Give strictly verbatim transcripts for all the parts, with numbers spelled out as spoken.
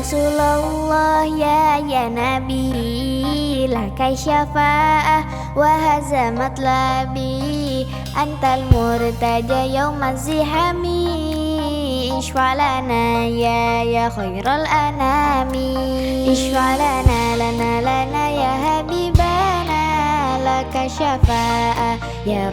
Rasulullah ya ya Nabi, lakai syafa'ah wa hazamat labi, antal murtaja yawmaz zihami, ishfa'lana ya ya khairal anami, ishfa'lana lana lana ya habibana, lakai syafa'ah ya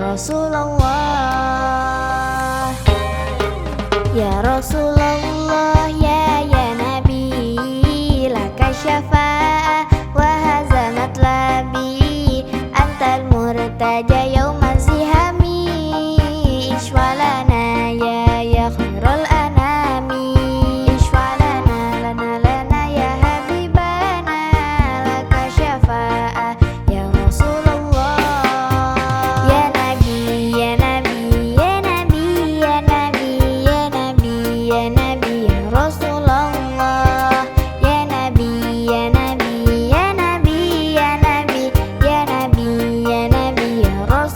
Rasulullah. Ya Rasulullah ya ya Nabi, lakai syafa'ah wa hazamat labi, antal murtaja yawmaz zihami, ishfa'lana ya ya khairal anami, ishfa'lana lana lana ya habibana, lakai syafa'ah ya Rasulullah. Ya Nabi ya Nabi ya Nabi ya Nabi ya Nabi ya Nabi ya Rasulullah. Ya Nabi ya Nabi ya Nabi ya Nabi ya Nabi ya Nabi ya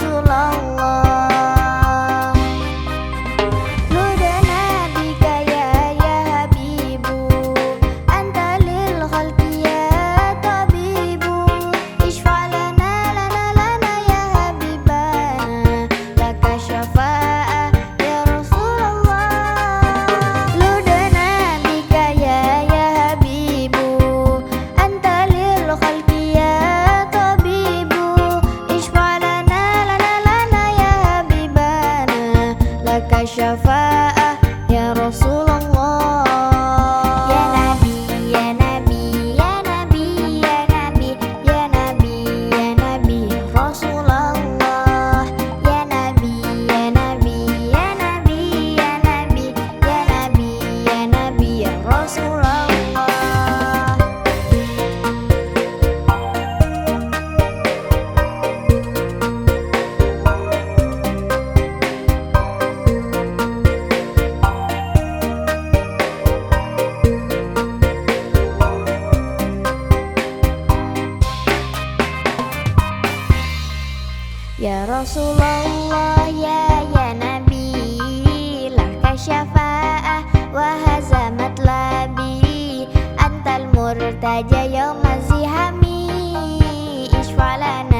Rasulullah. Nudana bika ya ya habibu, anta lil khalqi ya tabibu, ishfa'lana lana lana ya habibana, laka syafa'ah ya Rasulullah. Nudana bika ya ya habibu, anta lil khalqi ya tabibu, ishfa'lana lana lana ya habibana, laka syafa'ah ya Rasulullah. Ya Nabi ya Nabi ya Nabi ya Nabi ya Nabi ya Nabi ya Rasulullah. Ya Nabi ya Nabi ya Nabi ya Nabi ya Nabi ya Nabi ya Rasulullah. Ya Rasulullah ya ya Nabi, lakai syafa'ah wa hazamat labi, antal murtaja yawmaz zihami, ishfa'lana